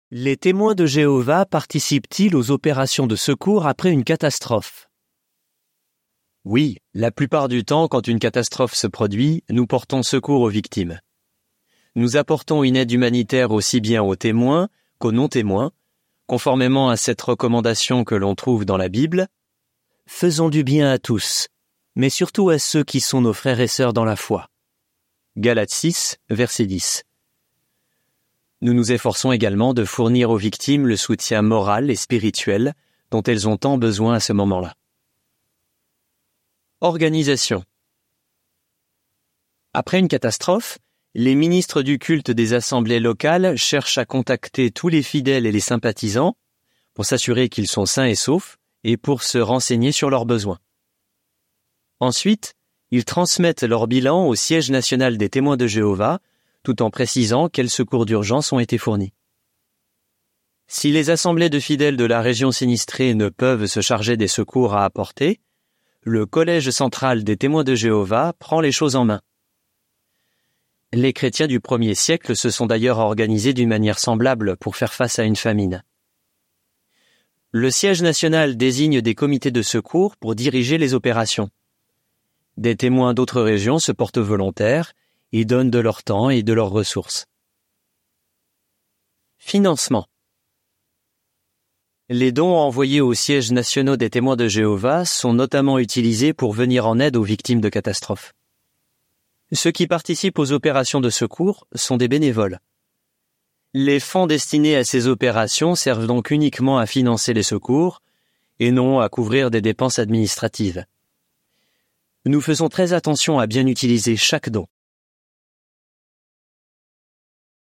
Les témoins de Jéhovah participent-ils aux opérations de secours après une catastrophe? Oui, la plupart du temps, quand une catastrophe se produit, nous portons secours aux victimes. Nous apportons une aide humanitaire aussi bien aux témoins qu'aux non-témoins, conformément à cette recommandation que l'on trouve dans la Bible. Faisons du bien à tous, mais surtout à ceux qui sont nos frères et sœurs dans la foi. Galates 6, verset 10. Nous nous efforçons également de fournir aux victimes le soutien moral et spirituel dont elles ont tant besoin à ce moment-là. Organisation. Après une catastrophe, les ministres du culte des assemblées locales cherchent à contacter tous les fidèles et les sympathisants pour s'assurer qu'ils sont sains et saufs et pour se renseigner sur leurs besoins. Ensuite, ils transmettent leur bilan au siège national des témoins de Jéhovah, tout en précisant quels secours d'urgence ont été fournis. Si les assemblées de fidèles de la région sinistrée ne peuvent se charger des secours à apporter, le collège central des témoins de Jéhovah prend les choses en main. Les chrétiens du 1er siècle se sont d'ailleurs organisés d'une manière semblable pour faire face à une famine. Le siège national désigne des comités de secours pour diriger les opérations. Des témoins d'autres régions se portent volontaires et donnent de leur temps et de leurs ressources. Financement. Les dons envoyés aux sièges nationaux des témoins de Jéhovah sont notamment utilisés pour venir en aide aux victimes de catastrophes. Ceux qui participent aux opérations de secours sont des bénévoles. Les fonds destinés à ces opérations servent donc uniquement à financer les secours et non à couvrir des dépenses administratives. Nous faisons très attention à bien utiliser chaque don.